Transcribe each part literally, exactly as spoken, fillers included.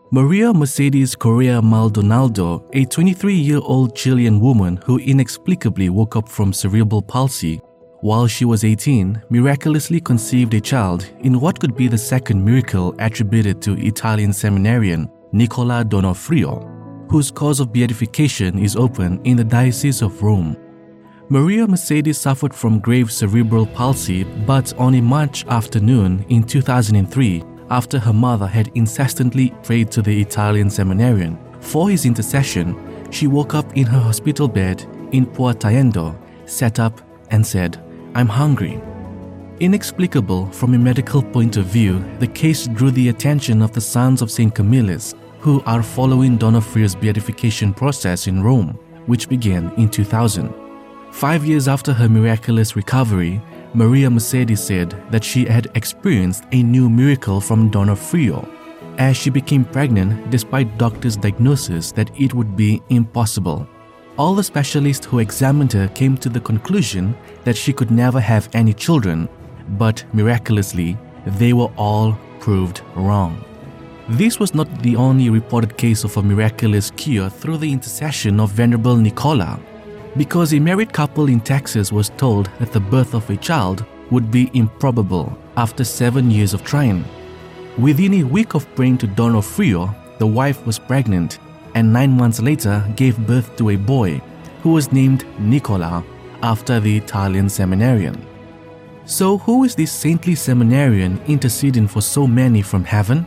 Maria Mercedes Correa Maldonado, a twenty-three-year-old Chilean woman who inexplicably woke up from cerebral palsy while she was eighteen, miraculously conceived a child in what could be the second miracle attributed to Italian seminarian Nicola Donofrio, whose cause of beatification is open in the Diocese of Rome. Maria Mercedes suffered from grave cerebral palsy, but on a March afternoon in two thousand three, after her mother had incessantly prayed to the Italian seminarian for his intercession, she woke up in her hospital bed in Portaendo, sat up and said, "I'm hungry." Inexplicable from a medical point of view, the case drew the attention of the Sons of Saint Camillus, who are following Donofrio's beatification process in Rome, which began in two thousand. Five years after her miraculous recovery, Maria Mercedes said that she had experienced a new miracle from Donofrio, as she became pregnant despite doctors' diagnosis that it would be impossible. All the specialists who examined her came to the conclusion that she could never have any children, but miraculously, they were all proved wrong. This was not the only reported case of a miraculous cure through the intercession of Venerable Nicola, because a married couple in Texas was told that the birth of a child would be improbable after seven years of trying. Within a week of praying to Donofrio, the wife was pregnant and nine months later gave birth to a boy who was named Nicola after the Italian seminarian. So who is this saintly seminarian interceding for so many from heaven?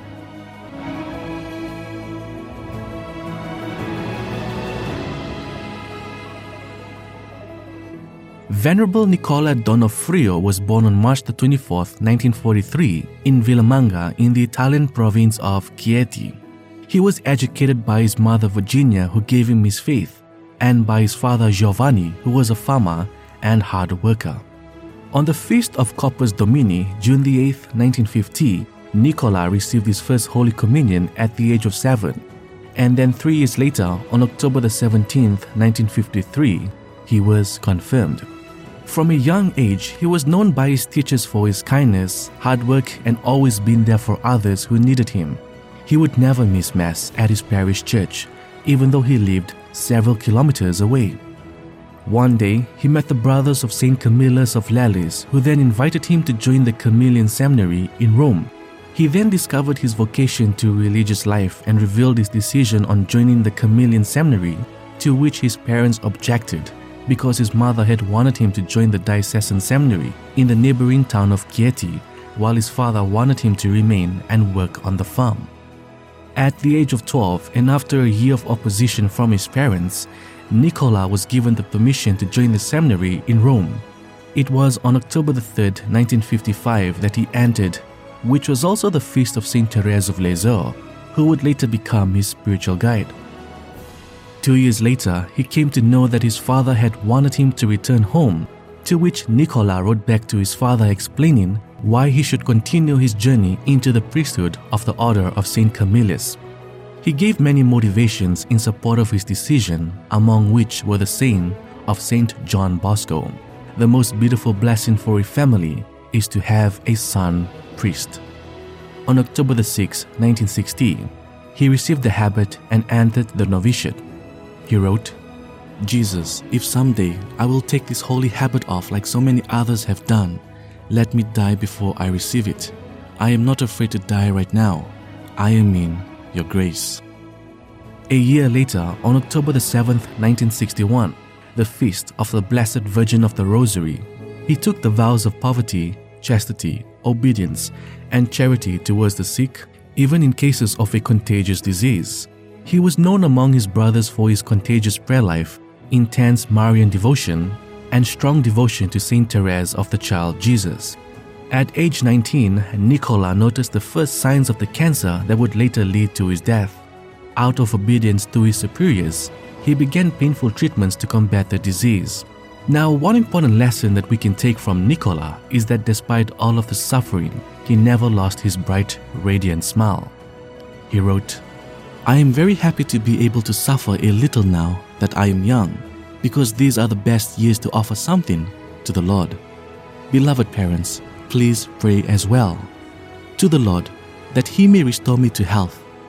Venerable Nicola Donofrio was born on March the twenty-fourth, nineteen forty-three in Villamanga in the Italian province of Chieti. He was educated by his mother Virginia, who gave him his faith, and by his father Giovanni, who was a farmer and hard worker. On the feast of Corpus Domini, June the eighth, nineteen fifty, Nicola received his first Holy Communion at the age of seven, and then three years later, on October the seventeenth, nineteen fifty-three, he was confirmed. From a young age, he was known by his teachers for his kindness, hard work, and always being there for others who needed him. He would never miss Mass at his parish church, even though he lived several kilometers away. One day, he met the brothers of Saint Camillus of Lalis, who then invited him to join the Camillian Seminary in Rome. He then discovered his vocation to religious life and revealed his decision on joining the Camillian Seminary, to which his parents objected, because his mother had wanted him to join the diocesan seminary in the neighboring town of Chieti, while his father wanted him to remain and work on the farm. At the age of twelve, and after a year of opposition from his parents, Nicola was given the permission to join the seminary in Rome. It was on October the third, nineteen fifty-five that he entered, which was also the feast of Saint Therese of Lisieux, who would later become his spiritual guide. Two years later, he came to know that his father had wanted him to return home, to which Nicola wrote back to his father explaining why he should continue his journey into the priesthood of the Order of Saint Camillus. He gave many motivations in support of his decision, among which were the saying of Saint John Bosco, "The most beautiful blessing for a family is to have a son priest." On October the sixth, nineteen sixty, he received the habit and entered the novitiate. He wrote, "Jesus, if someday I will take this holy habit off like so many others have done, let me die before I receive it. I am not afraid to die right now. I am in your grace." A year later, on October the seventh, nineteen sixty-one, the feast of the Blessed Virgin of the Rosary, he took the vows of poverty, chastity, obedience, and charity towards the sick, even in cases of a contagious disease. He was known among his brothers for his contagious prayer life, intense Marian devotion, and strong devotion to Saint Therese of the Child Jesus. At age nineteen, Nicola noticed the first signs of the cancer that would later lead to his death. Out of obedience to his superiors, he began painful treatments to combat the disease. Now, one important lesson that we can take from Nicola is that despite all of the suffering, he never lost his bright, radiant smile. He wrote, "I am very happy to be able to suffer a little now that I am young, because these are the best years to offer something to the Lord. Beloved parents, please pray as well to the Lord that He may restore me to health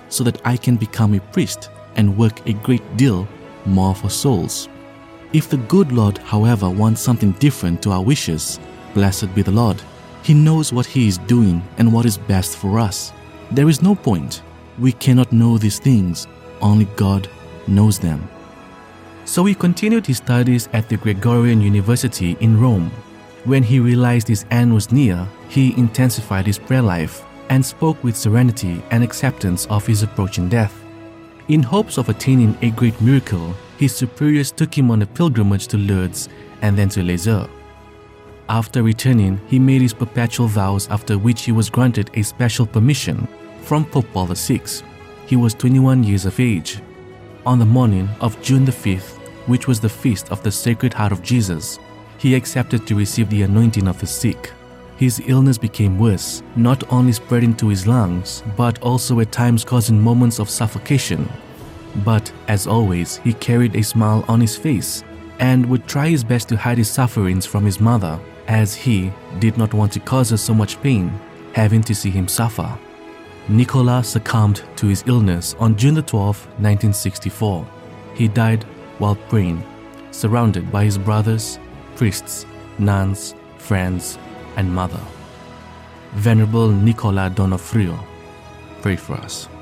so that I can become a priest and work a great deal more for souls. If the good Lord, however, wants something different to our wishes, blessed be the Lord. He knows what He is doing and what is best for us. There is no point. We cannot know these things. Only God knows them. So he continued his studies at the Gregorian University in Rome. When he realized his end was near, he intensified his prayer life and spoke with serenity and acceptance of his approaching death. In hopes of attaining a great miracle, his superiors took him on a pilgrimage to Lourdes and then to Lisieux. After returning, he made his perpetual vows, after which he was granted a special permission from Pope Paul the sixth. He was twenty-one years of age. On the morning of June the fifth, which was the feast of the Sacred Heart of Jesus, he accepted to receive the anointing of the sick. His illness became worse, not only spreading to his lungs, but also at times causing moments of suffocation. But, as always, he carried a smile on his face and would try his best to hide his sufferings from his mother, as he did not want to cause her so much pain, having to see him suffer. Nicolas succumbed to his illness on June the twelfth, nineteen sixty-four. He died while praying, surrounded by his brothers, priests, nuns, friends, and mother. Venerable Nicolas Donofrio, pray for us.